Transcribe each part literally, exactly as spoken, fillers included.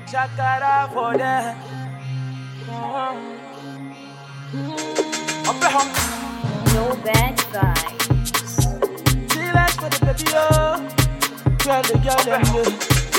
Shakara for them. No bad vibes. Chillax for the baby, oh. Girl, the girl, them good.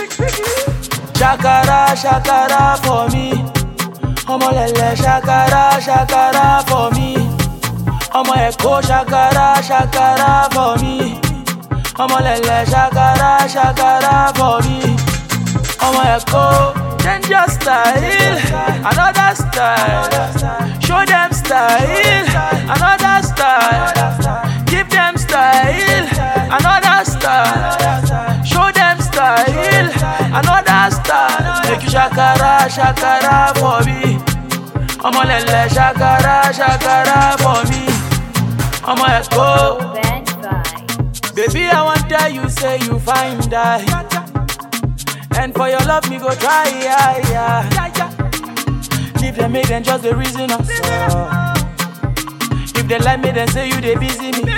Shakara, shakara for me. Omo lele, shakara, shakara for me. Omo eko, shakara, shakara for me. Omo lele, shakara, shakara for me. Omo eko, change your style, another style. Show them style, another style. Give them style, another style. Show them style, another style. Make you shakara, shakara for me. Omo lele, shakara, shakara for me. Omo eko. No bad vibes. Baby, I want tell you, say you fine die. And for your love, me go try, yeah, yeah. If they make them just the reason us. Uh. If they like me, then say you they busy me.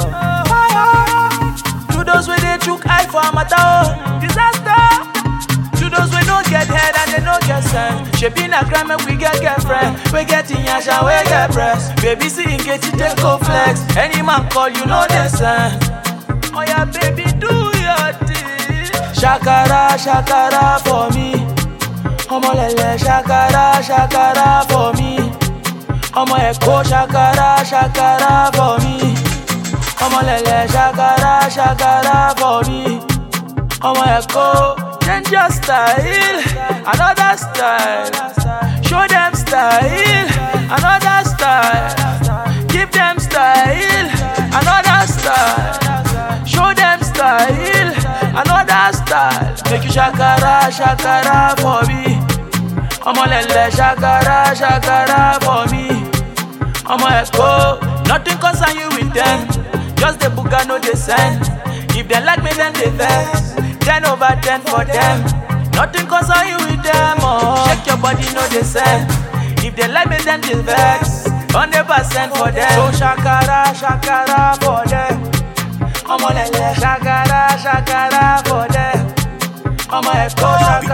Uh. To those where they took eye for a matter, disaster. To those where no get head and they no get sense. She been a crime and we get girlfriend. We get in yasha, we get breast. Baby, see in case you take go flex. Any man call you know the sense. Oh yeah, baby, do your thing. Shakara, shakara for me. Omo lele, shakara, shakara for me. Omo eko, shakara, shakara for me. Omo lele, shakara, shakara for me. Omo eko, change your style, another style. Show them style, another style. Give them style, another style. Show them style, another style. Make you shakara, shakara for me. Omo lele, shakara, shakara for me. Omo eko, nothing concern you with them. Just the booga no they send. If they like me then they vex. Ten over ten for them. Nothing concern you with them. Oh, shake your body no they send. If they like me then they vex. Hundred percent for them. So shakara, shakara for them. Omo lele, shakara, shakara for them. Omo eko, shakara.